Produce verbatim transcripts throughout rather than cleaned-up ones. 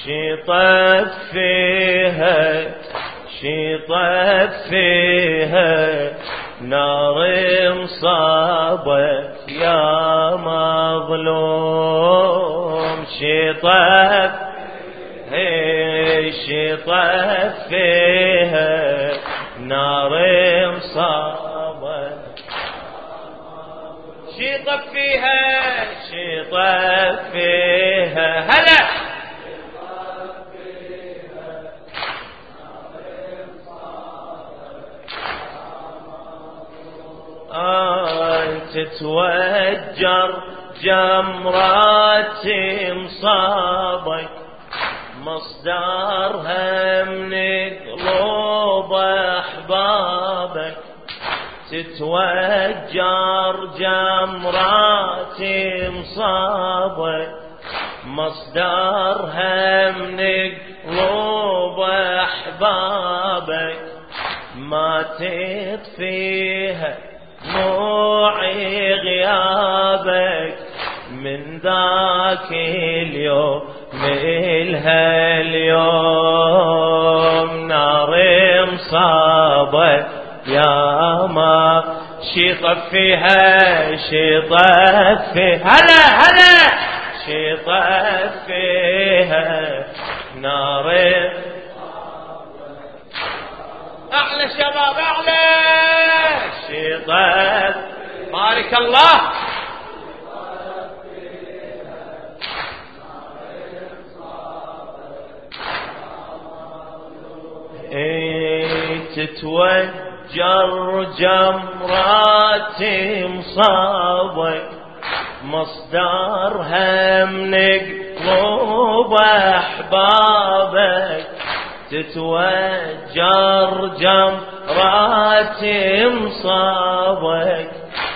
شطت فيها شطت فيها نار مصابك يا مظلوم. شطت شطت فيها نار مصابك. شطت فيها شطت فيها هلا تتوجر جمرات مصابك مصدرها من قلوب احبابك. تتوجر جمرات مصابك مصدرها من قلوب احبابك. ما تطفيها دموعي غيابك من ذاك اليوم ملها اليوم. نار مصابك يا ما شطت فيها شطت فيها هلا هلا شطت فيها نار. اعلى شباب اعلى شطت بارك الله. ايه تتوجر جمرات مصابك مصدرها من قلوب احبابك. تتوجر جمرات مصابك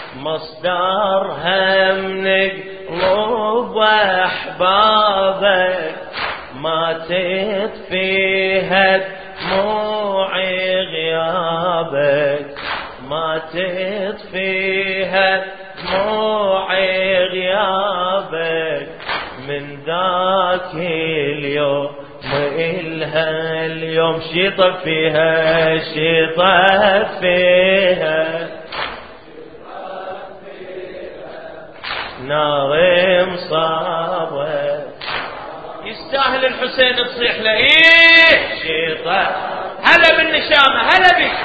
مصدرها من قلوب احبابك. ما تطفيها دموعي غيابك ما تطفيها دموعي غيابك من ذاك اليوم إلها اليوم. شطت فيها شطت فيها نار مصابك. يستاهل الحسين تصيح له ايه شطت. هلا بالنشامة هلا بك.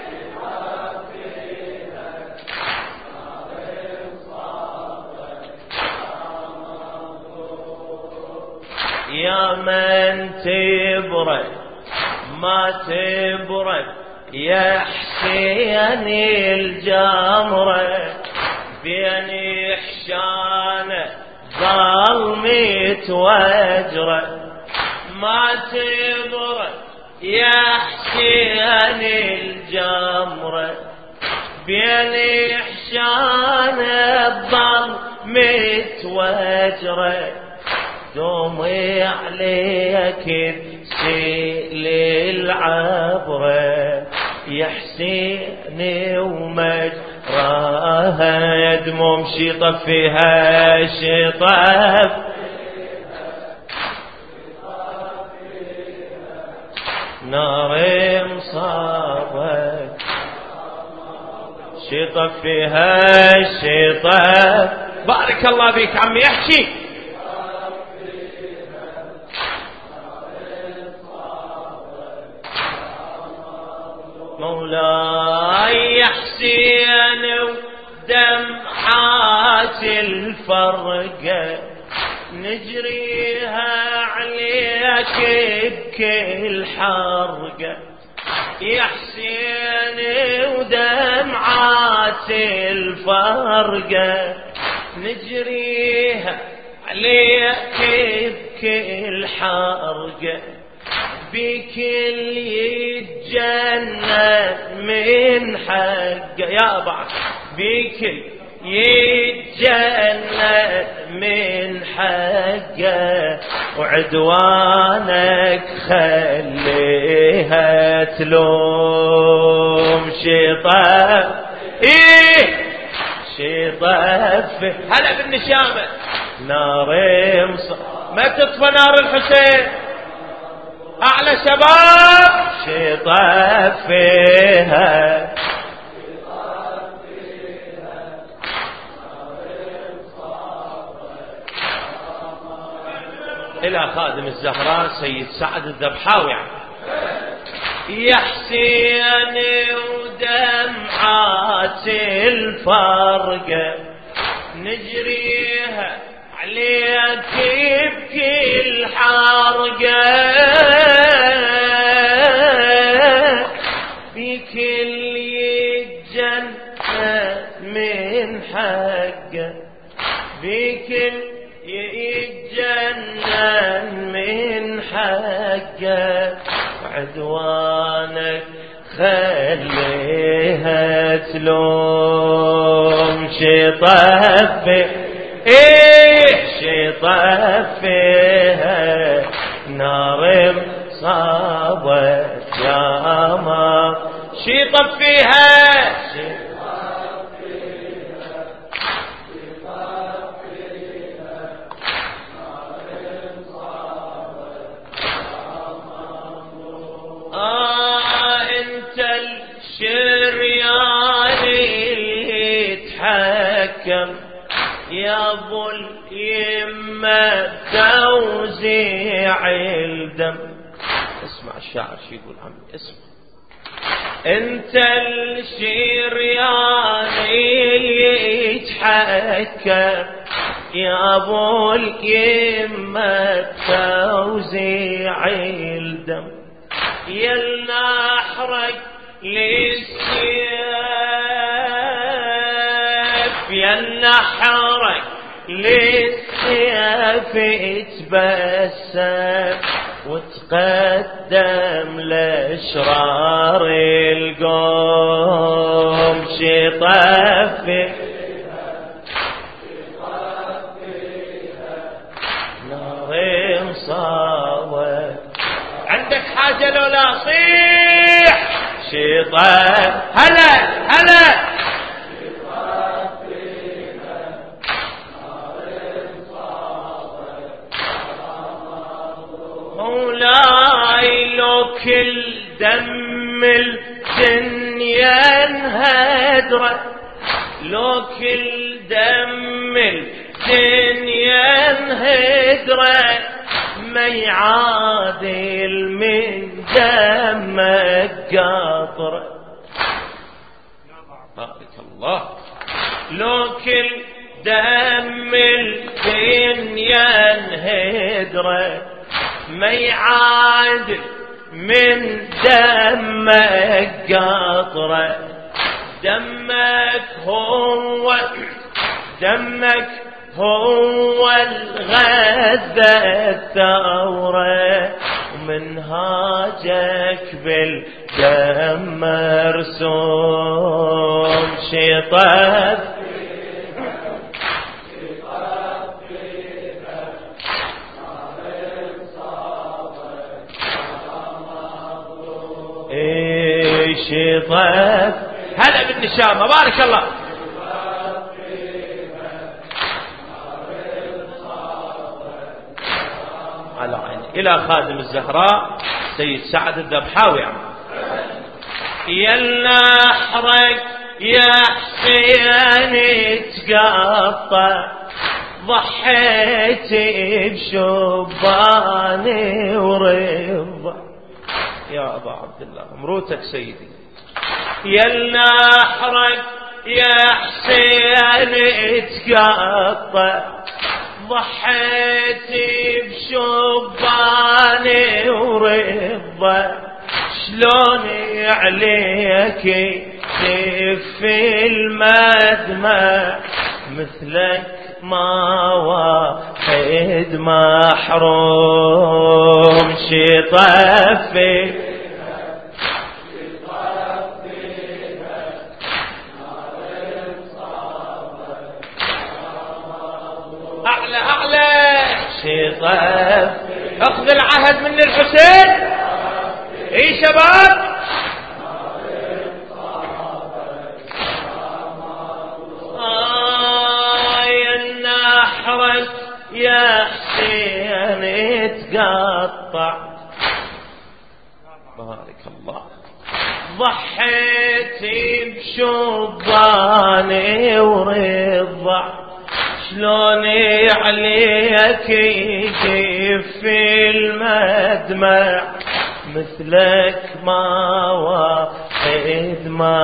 يا من تبرد ما تبرد يا حسين الجمرة بين حشانه ظل متوجرة. ما تبرد يا حسين الجمرة بين حشانه ظل متوجرة. دومي عليك تسيل العبرة يا حسين ومجراها دموم. شطت فيها شطت نار مصابك. شطت فيها شطت بارك الله بك عمي احكي. مولاي يا حسين ودمعات الفرقة نجريها عليك بكل حرقة. يا حسين ودمعات الفرقة نجريها عليك بكل حرقة. بكل يتجنن من حقه يا بعد بكل يتجنن من حقه. وعدوانك خليها تلوم. شطت ايه شطت في هلا بالنشامة نار مص ما تطفى نار الحسين. أعلى شباب شطف فيها إلى خادم الزهراء سيد سعد الذبحاوي. يا حسين ودمعات الفرقة نجريها عليك بكل حرقة بكل يتجنن من حقه بكل يتجنن من حقه عدوانك خليها تلوم شطف ايه شطف فيها نار صابت يا ما شطف فيها يا ابو اليمة توزيع الدم. اسمع الشاعر شو يقول عمي اسمع. انت الشريان يتحكم يا ابو اليمة توزيع الدم يلنا احرق للسيف يلنا احرق للسيف اتبسم وتقدم لاشرار القوم شطف نار مصاوة. عندك حاجة لو لا صيح شطف هلا هلا مولاي لو كل دم الدنيا انهدرت لو كل دم الدنيا انهدرت ما يعادل من دمك قطره. بارك الله. لو كل دم الدنيا انهدرت ما يعادل من دمك قطره. دمك هو دمك هو الغذا الثورة ومنهاجك بالدم مرسوم شطف شطف. هلا بالنشامة بارك الله. على عيني. إلى خادم الزهراء سيد سعد الذبحاوي. يلنا احرق يا حسين تقطع ضحيت بشباني ورضا يا أبا عبد الله مروتك سيدي. يلنا احرق يا حسين تقطع ضحيت بشباني ورضا شلوني عليك تف المدمع مثلك ما واحد محروم شطف أعلى أعلى شطف. أخذ العهد من الحسين. إي شباب آي النحرس يا حسين اتقطع بارك الله. ضحيت بشباني ورضع شلوني عليك يجيب في المدمع مثلك ما واحد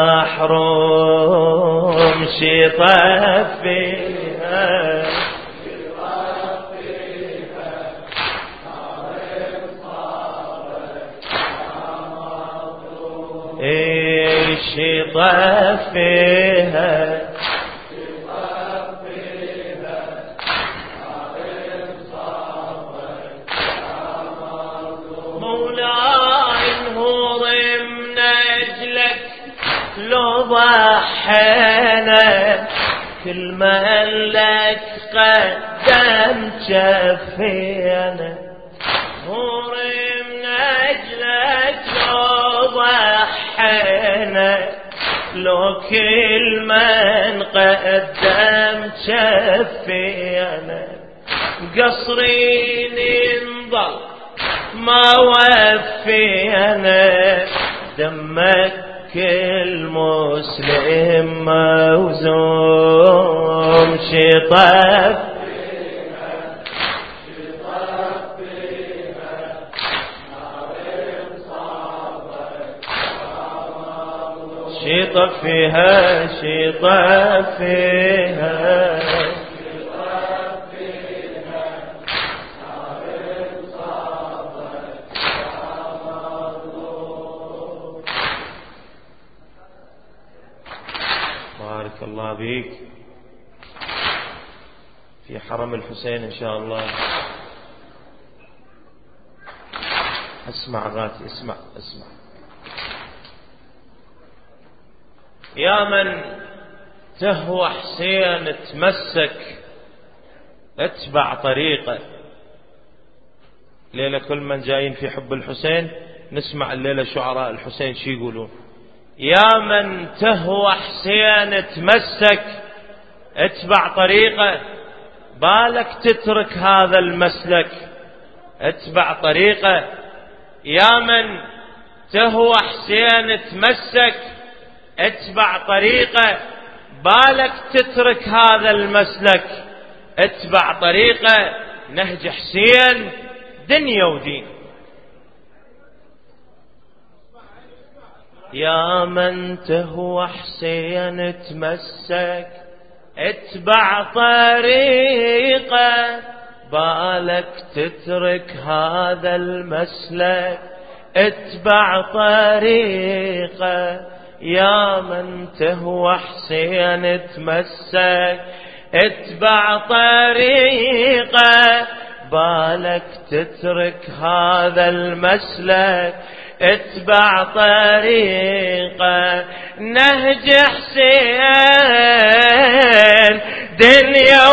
محروم شطف فيها شطف فيها مولاي انهور من اجلك لو ضحينا كل ما لك قدم جفينا نور من اجلك لو ضحينا لو كل من قدم جفينا قصرين انضل ما وفينا دمك المسلم موزوم شطف شطف فيها شطف فيها بارك الله بيك. في حرم الحسين إن شاء الله. اسمع غاتي اسمع اسمع. يا من تهوى حسين تمسك اتبع طريقه. ليلة كل من جايين في حب الحسين نسمع الليلة شعراء الحسين شي يقولون. يا من تهوى حسين تمسك اتبع طريقه بالك تترك هذا المسلك اتبع طريقه. يا من تهوى حسين تمسك اتبع طريقه بالك تترك هذا المسلك اتبع طريقه. نهج حسين دنيا ودين. يا من تهوى حسين تمسك اتبع طريقه بالك تترك هذا المسلك اتبع طريقه. يا من تهوى حسين تمسك اتبع طريقه بالك تترك هذا المسلك اتبع طريقه. نهج حسين دنيا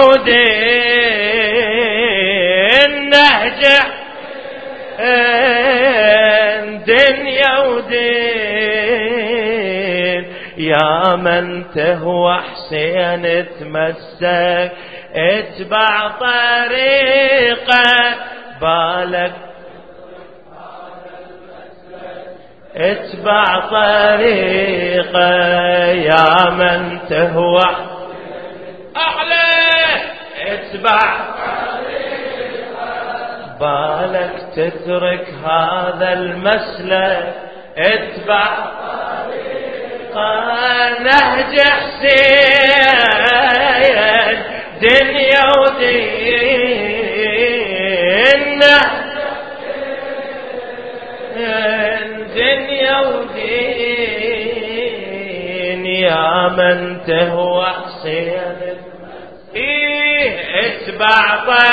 ودين نهج حسين دنيا ودين. يا من تهوى حسين تمسك اتبع طريقه بالك اتبع طريقه. يا من تهوى أعلى اتبع بالك تترك هذا المسلك اتبع طريقه. نهج حسين دنيا ودين دنيا ودين. يا من تهوى حسين إيه اتبع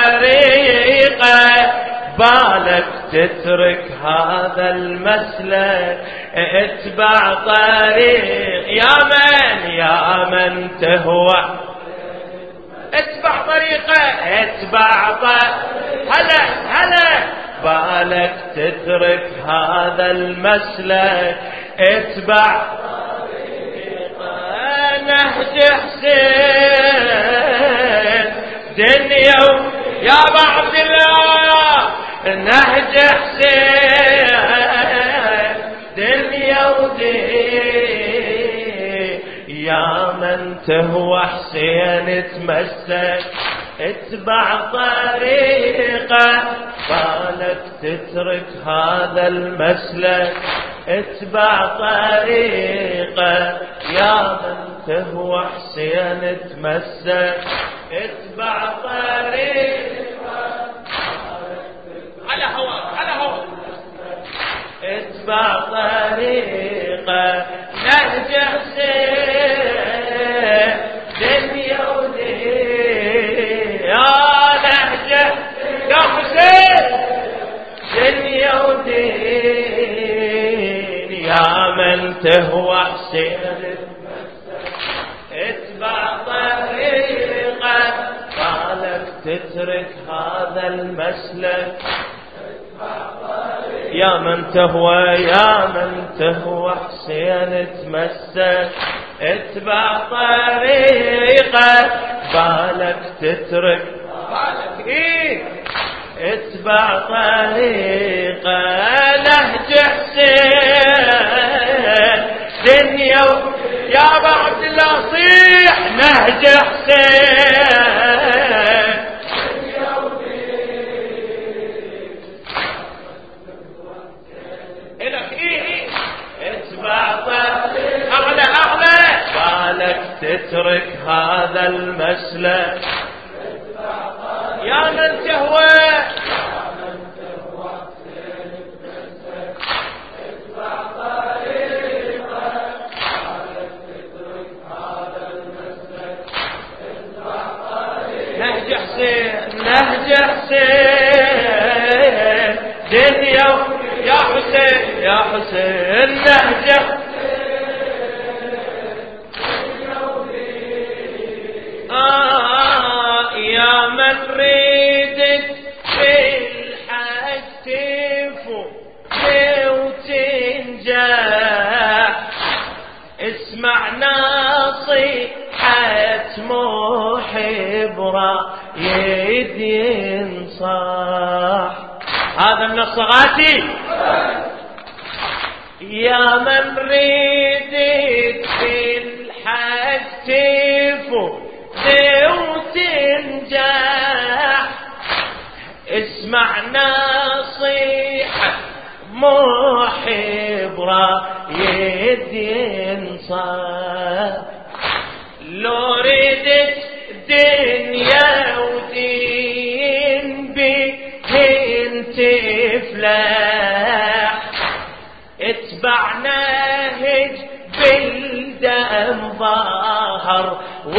طريقه بالك تترك هذا المسلك اتبع طريق. يا من يا من تهوى اتبع طريقه اتبع طريقه. هلا هلا بالك تترك هذا المسلك اتبع طريقه. نهج حسين دنيا يا ابا عبد الله. نهج حسين يا من تهوى حسين تمسك اتبع طريقه بالك تترك هذا المسلك اتبع طريقه يا من تهوى حسين تمسك اتبع طريقه على هواك على هواك اتبع طريقه نهج حسين دنيا ودين يا نهجه يا حسين دنيا ودين يا من تهوى حسين اتبع طريقه قالك تترك هذا المسلك يا من تهوى يا من تهوى حسين تمسك اتبع طريقه بالك تترك بالك ايه اتبع طريقه نهج حسين دنيا يا ابا عبد الله صيح نهج حسين أغلى أغلى بالك تترك هذا المسلك يا من تهوى نهج حسين نهج حسين دنيا يا حسين يا حسين نهج آه يا من ريدك في الحج تفوز وتنجح اسمع نصيحة محب رايد ينصح هذا من الصغاتي يا من ريدك في الحج تفوز وتنجح اسمع نصيحة محب رايد ينصح لو ردت دنيا ودين بهن تفلح اتبع نهج بالدم ظاهر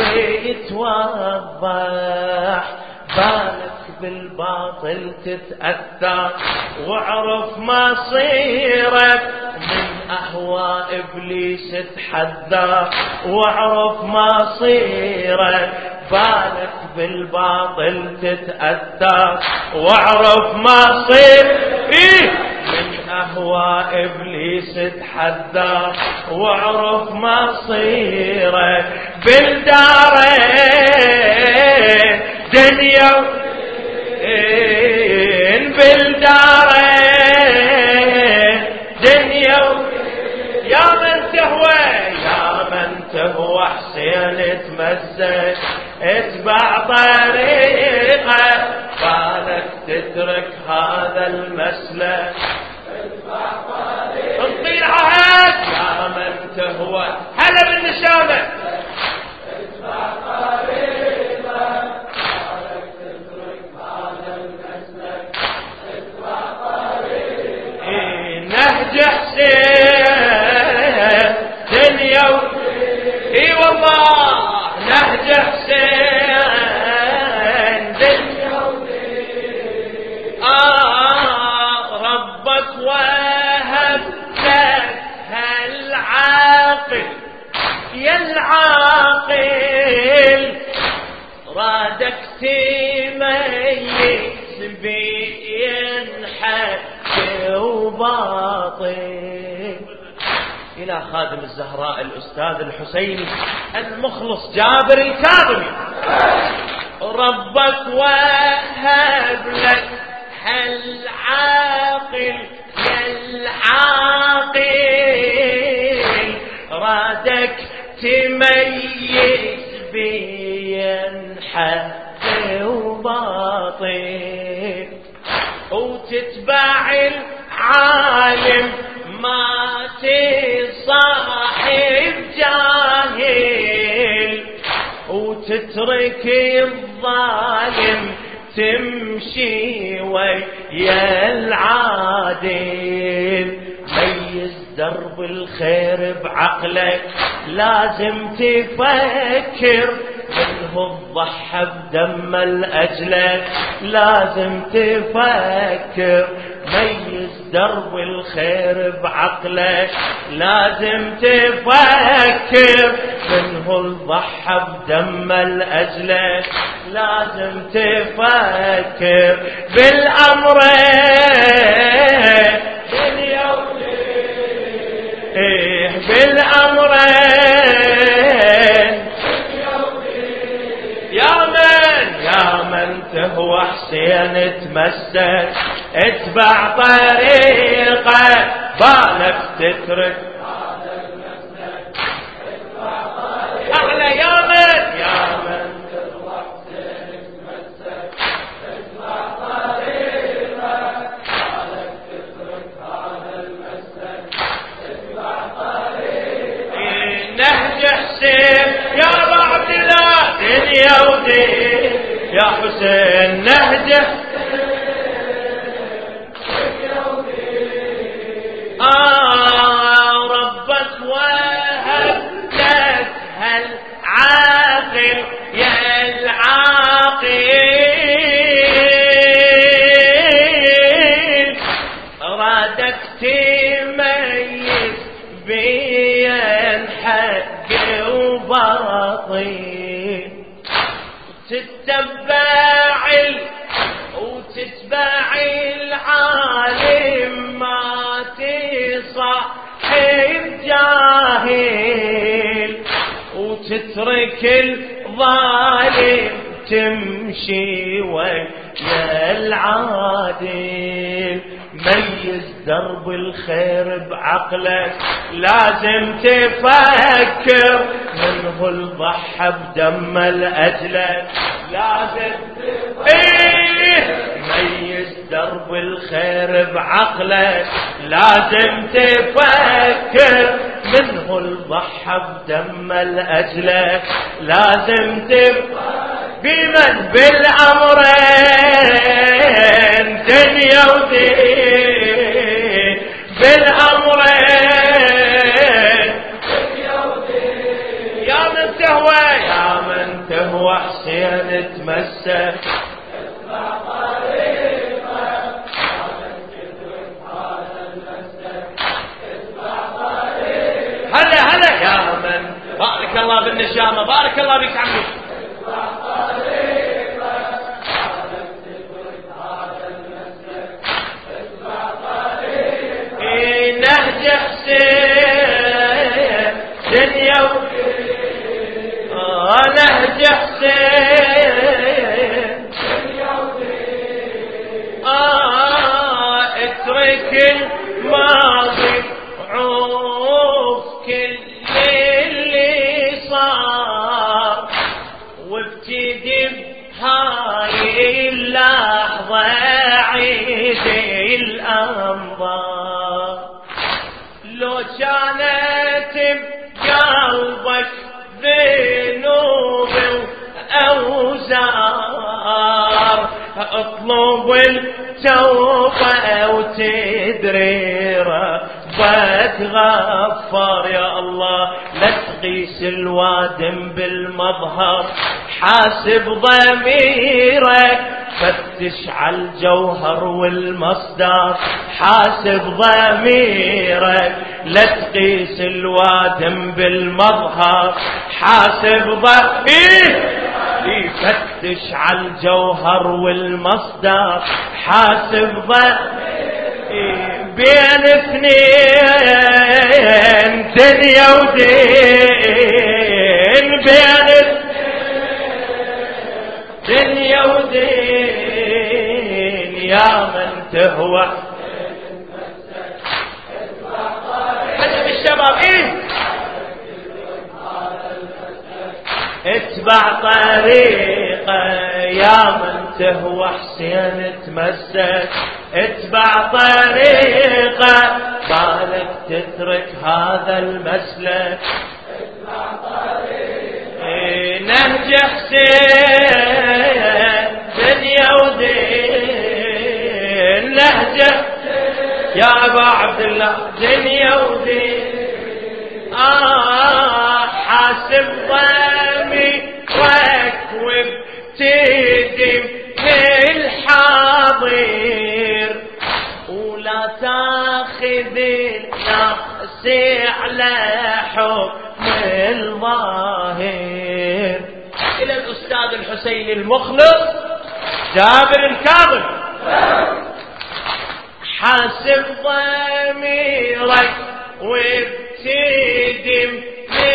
ويتوضح بالك بالباطل تتأثر واعرف مصيرك من أهواء إبليس تحذر واعرف مصيرك بالك بالباطل تتأثر واعرف مصيرك من أهواء إبليس تحذر واعرف مصيرك بالدارين دنيا بالدارين دنيا يا من تهوى يا من تهوى حسين تمسك اتبع طريقه بالك تترك هذا المسلك انطي العهد يا من تهوى هلا بالنشامه اتبع طريقه بالك تترك هذا المسلك اتبع طريقه نهج حسين دنيا اي والله نهج حسين دنيا آه ربك وهب لك هالعاقل يا العاقل رادك تميز بين حق وباطل إلى خادم الزهراء الأستاذ الحسيني المخلص جابر الكاظمي ربك وهب لك هالعاقل يا العاقل وتتبع العالم ما تصاحب جاهل وتترك الظالم تمشي ويا العادل. ميز درب الخير بعقلك لازم تفكر منه الضحى بدم الأجلك لازم تفكر. ميز درب الخير بعقلك لازم تفكر منه الضحى بدم الأجلك لازم تفكر. بالأمرين إيه بالأمرين يا من يا من تهوى حسين تمسك اتبع طريقه بالك تترك أعلى. يا من يا من تهوى حسين تمسك اتبع طريقه بالك تترك هذا المسلك اتبع طريقه. نهج حسين يا بعد لا دنيا ودين يا حسين نهجه آه ربك وهب لك هالعاقل يا العاقل رادك تميز بين حق وباطل تتبع وتتبع العالم ما تصاحب جاهل وتترك الظالم تمشي ويا العادل. ميز درب الخير بعقلك لازم تفكر منه الضحى بدم الأجلك لازم تفكر. ميز درب الخير بعقلك لازم تفكر منه الضحى بدم الأجلك لازم تفكر. بمن بالأمرين دنيا ودين بالأمرين دنيا ودين. يا من تهوى يا من تهوى حسين تمسك اتبع طريقه بالك تترك هذا المسلك اتبع طريقه. هلا هلا يا من بارك الله بالنشامه بارك الله بك عمي. نهج حسين دنيا ودين آه نهج حسين دنيا ودين آه اترك الماضي عوف كل اللي صار وابتدي بهاي اللحظة عيد الأنظار. لو كانت بقلبك ذنوب وأوزار اطلب التوبة وتدري ربك غفار. يا الله لا تقيس الوادم بالمظهر حاسب ضميرك فتش على الجوهر والمصدر حاسب ضميرك. لا تقيس الوادم بالمظهر حاسب ضميرك فتش على الجوهر والمصدر حاسب ضميرك. بين اثنين دنيا ودين بين دنيا ودين يا من تهوى حسب الشباب ايه اتبع طريق طريقه يا من تهوى حسين تمسك اتبع طريقه بالك تترك هذا المسلك اتبع طريقه نهج حسين دنيا ودين نهجه يا ابا عبد الله دنيا ودين آه حاسب ضميرك وابتدم في الحاضر ولا تاخذ النفس على حكم الظاهر. إلى الأستاذ الحسين المخلص جابر الكاظم حاسب ضميرك وابتدم في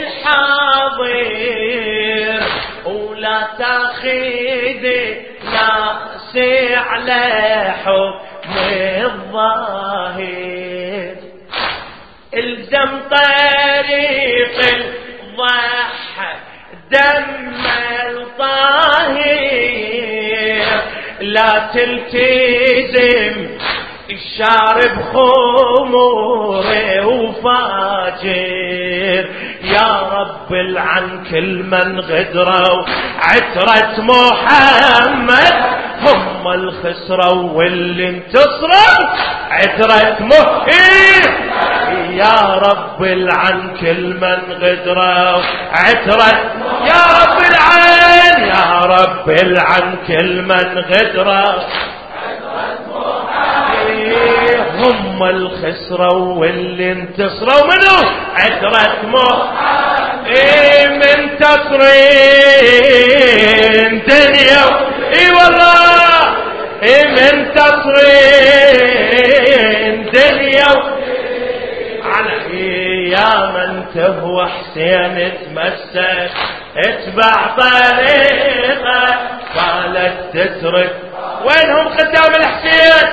الحاضر ولا تاخذ ناس على حكم الظاهر. الزم طريق الضحى دم الطاهر لا تلتزم الشارب خمور وفاجر يا رب العن كل من غدروا عترة محمد هم الخسروا واللي انتصروا عترة محمد يا رب العن كل من غدروا عترة يا رب العن يا رب العن كل من غدروا هم الخسروا واللي انتصروا منه عترة محمد ايه من تصرين دنيا اي والله ايه من تصرين دنيا على إيه يا من تهوى حسين تمسك اتبع طريقه قالت تترك وينهم خدام الحسين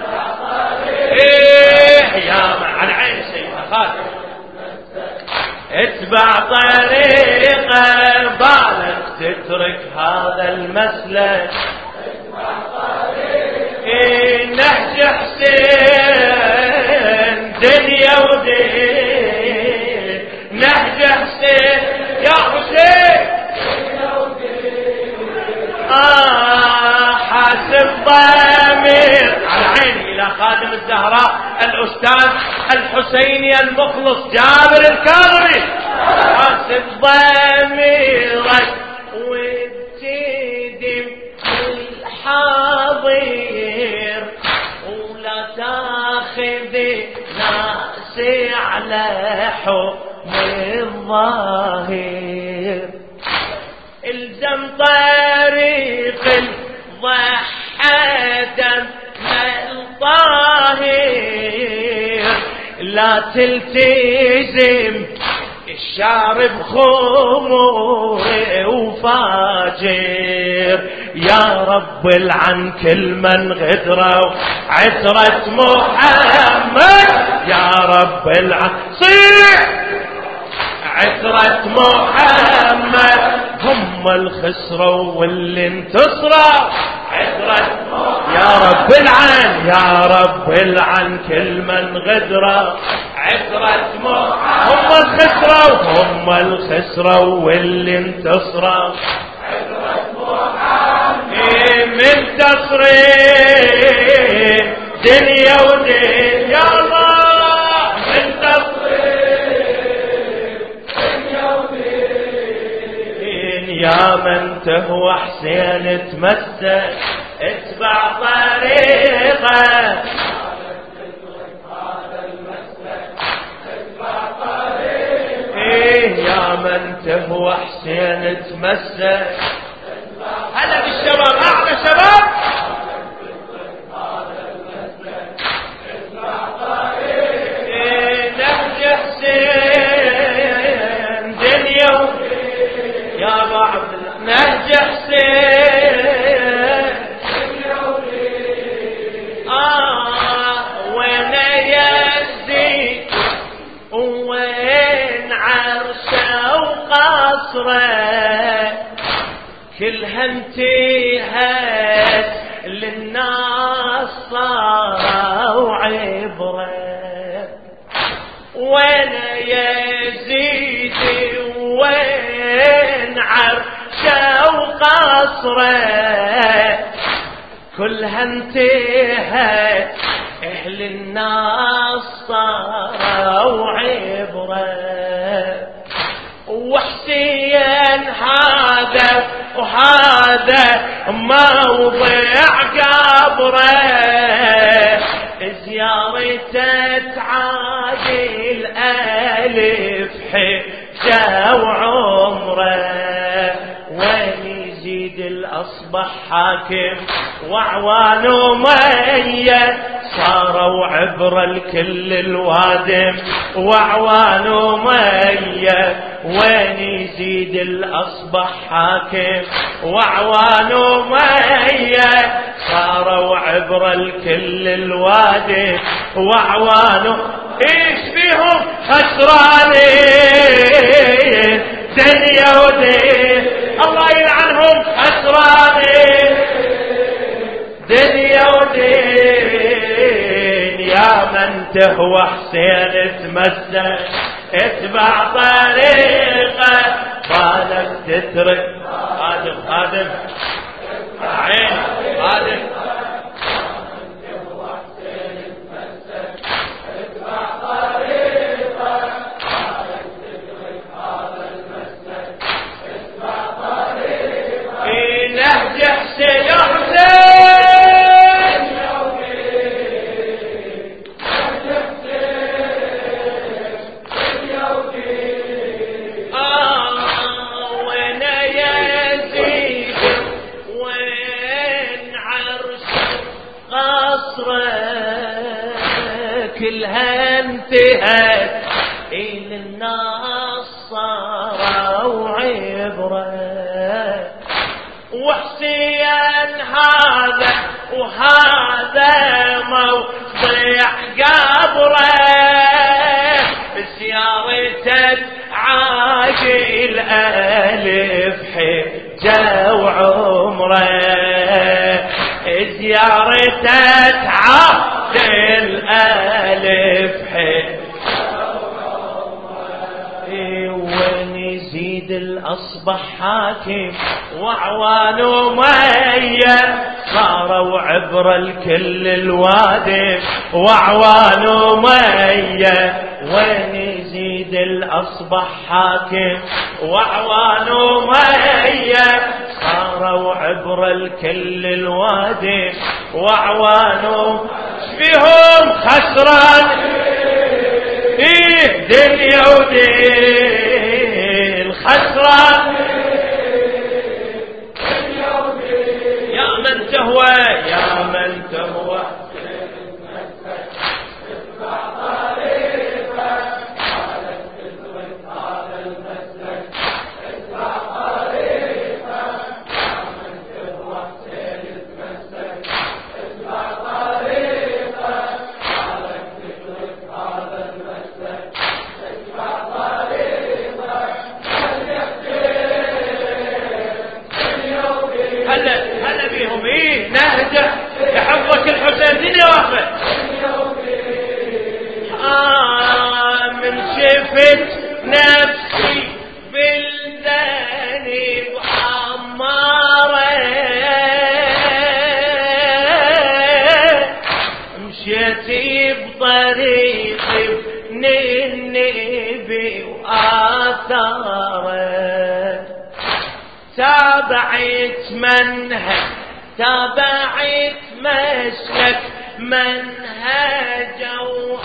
ايه يا على عين سيدنا خالد اتبع طريقه بالك تترك هذا المسلك اتبع طريقه ايه نهج حسين دنيا ودين نهج حسين يا حسين دنيا ودين آه حاسب ضمير على عيني إلى خادم الزهراء الأستاذ الحسيني المخلص جابر الكاظمي حاسب ضميرك وابتدم الحاضر ولا تاخذ ناس على حكم الظاهر. الزم طريق الضحى دم الطاهر لا تلتزم الشارب خمور وفاجر يا رب العن كل من غدروا عترة محمد يا رب العن صيح عترة محمد هم الخسروا واللي انتصروا عترة يا رب العن يا رب العن كل من غدروا عترة هم الخسروا هم الخسروا واللي انتصروا عترة محمد من تصرين دنيا ودين يا الله من تصرين دنيا ودين يا من تهوى حسين تمسك اتبع طريقه ايه يا من تهوى حسين تمسك هلا بالشباب اعلى شباب ايه نهج حسين دنيا يا ابا عبد الله نهج حسين اه وين يزيد وين عرشه وقصره كلها انتهت للناس صاروا عبرة. وين يزيد وين عرشه وقصره كلها انتهت اهل الناس صاروا عبره. وحسين هذا وهذا موضع قبره زيارته تعادل ألف حجة وعمره. وين يزيد الأصبح حاكم وعوان ومية صاروا عبر الكل الوادم وعوان ومية. وين يزيد الأصبح حاكم وعوان ومية صاروا عبر الكل الوادم وعوان. ايش فيهم خسرانين دنيا ودين الله يلعنهم خسرانين دنيا ودين. يا من تهوى حسين تمسك اتبع طريقه بالك تترك خادم خادم عين خادم. كلها انتهت إلى الناس صاروا عبرة. وحسين هذا وهذا موضع قبره زيارته عاجل ألف حجة وعمره. زيارته عاجل ألف حجة. وين يزيد الأصبح حاكم وعوان ومية صاروا عبر الكل الوادم وعوان ومية. وين يزيد الأصبح حاكم وعوان ومية صاروا عبر الكل الوادم وعوان. فيهم خسران إيه دنيا ودين خسران يا من تهوى يا من تهوى نهجة يحفظك الحسين دنيا واحدة. آه من شفت نفسي بلداني وعمارة مشيتي بطريقي من النبي وآثاره. تابعت منهج تابعت مسلك منهجه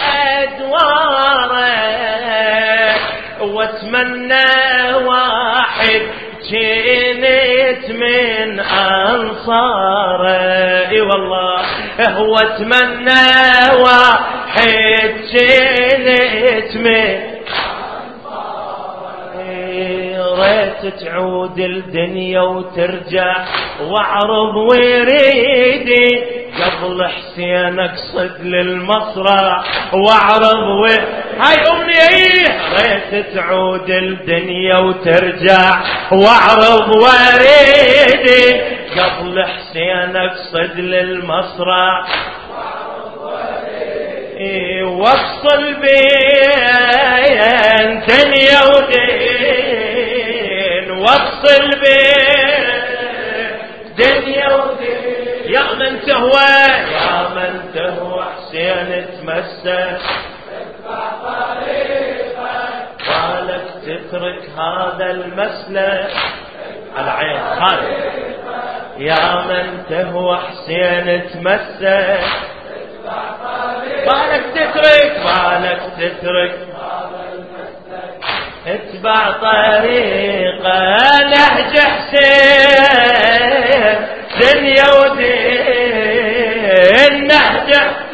وأدواره. واتمنى واحد جنت من أنصاره. اي والله هو اتمنى واحد جنت من ريت تعود الدنيا وترجع واعرض وريدي قبل حسين اقصد للمصرع واعرض وريدي هاي أمنية ريت تعود الدنيا وترجع واعرض وريدي قبل حسين اقصد للمصرع وافصل بين دنيا ودين وافصل بين دنيا ودين يا من تهوى يا من تهوى حسين تمسك قالك تترك هذا المسلك على عين خالد يا من تهوى حسين تمسك بالك تترك بالك تترك اتبع طريقه نهج حسين دنيا ودين نهج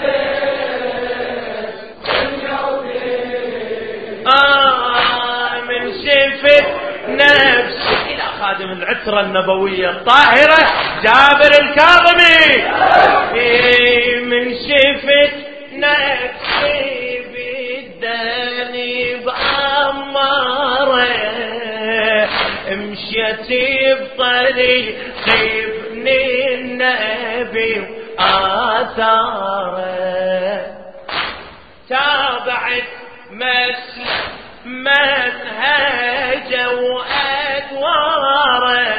دنيا ودين آه من شفت نفسي إلى خادم العترة النبوية الطاهرة جابر الكاظمي من شفت نفسي بداني بأمارة مشيت بطريق ابن النبي آثاره تابعت مسلك منهجه وأدواره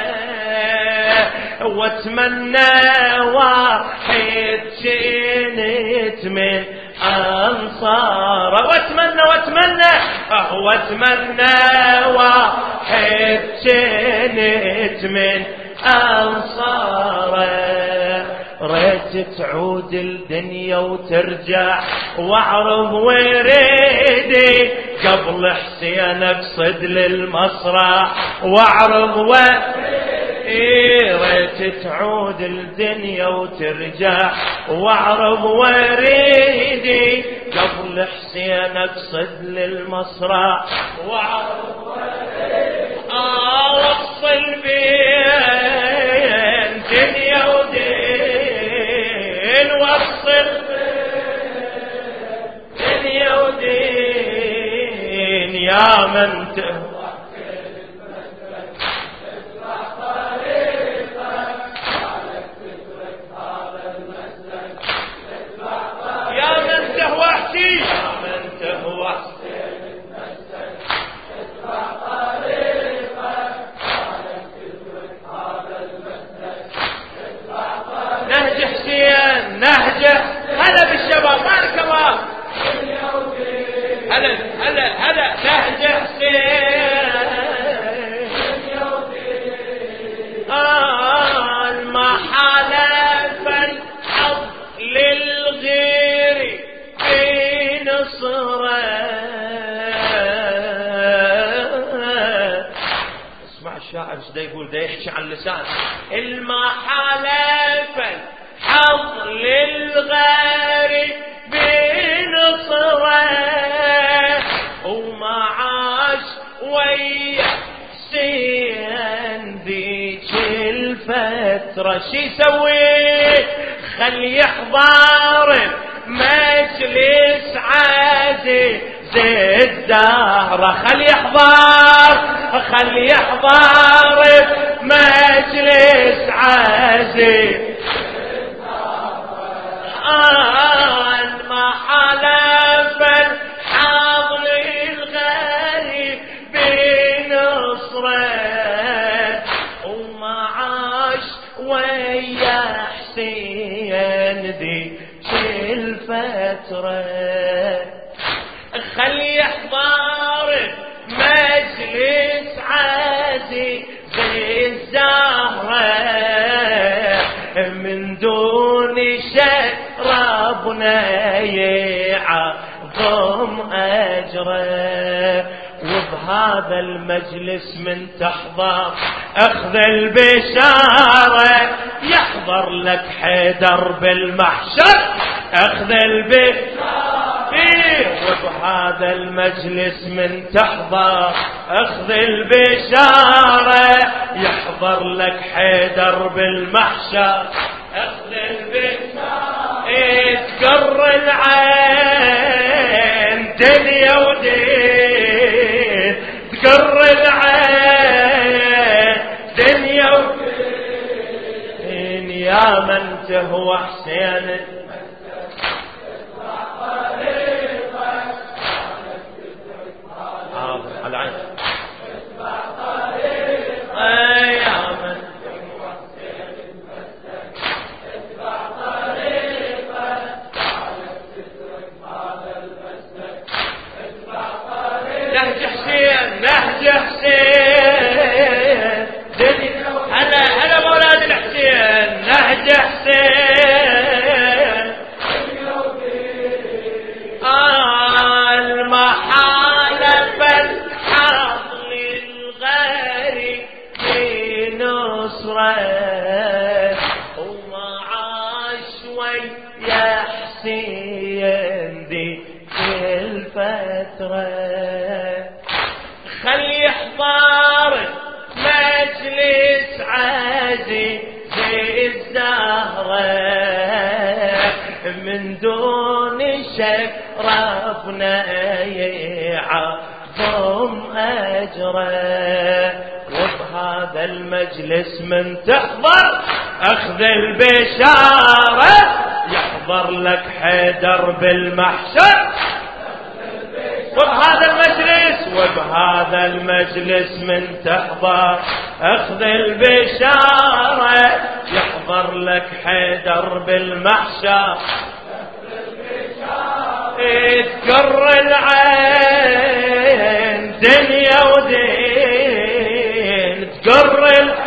واتمنى واحد جنت من أنصاره واتمنى واتمنى واتمنى واحد جنت من أنصاره ريت تعود الدنيا وترجع واعرض وريدي قبل حسين اقصد للمصرع واعرض وريدي ريت تعود الدنيا وترجع واعرض وريدي قبل حسين اقصد للمصرع واعرض وريدي اوصل بين دنيا ودين وصل دنيا ودين يا من تهوى يا من تهوى حسين يا من تهوى نهج حسين نهجه هلا بالشباب مالك كمان هلا هلا هلا نهج حسين آه ما حلف الحظ للغير في نصره اسمع الشاعر ايش دا يقول دا يحكي عن لسان الما حلف الحظ للغير بنصره وما عاش ويا حسين ذيك الفترة شي يسوي خلي يحضر مجلس عزيز الدهرة خلي يحضر خلي يحضر مجلس عزيز آن ما حلف الحظ للغريب بنصره وما عاش ويا حسين ذي الفترة خلي يحضر مجلس عزيز الزهرة من دون شك ربنا يعظم أجره وبهذا المجلس من تحضر أخذ البشارة يحضر لك حيدر بالمحشر أخذ البشارة وبهذا المجلس من تحضر أخذ البشارة يحضر لك حيدر بالمحشر أخذ البشارة تقر العين دنيا ودين تقر العين دنيا ودين يا من تهوى حسين حاضر على العين يا من نهج حسين نهج حسين هلا هلا مولاد الحسين نهج حسين المحالة بالحق للغير في نصرة ومع شوي يا حسين ذي الفترة خلي يحضر مجلس عزيز الزهرة من دون شك ربنا يعظم أجره وبهذا المجلس من تحضر أخذ البشارة يحضر لك حيدر بالمحشر وبهذا المجلس وبهذا المجلس من تحضر أخذ البشارة يحضر لك حيدر بالمحشر تقر العين دنيا ودين تقر العين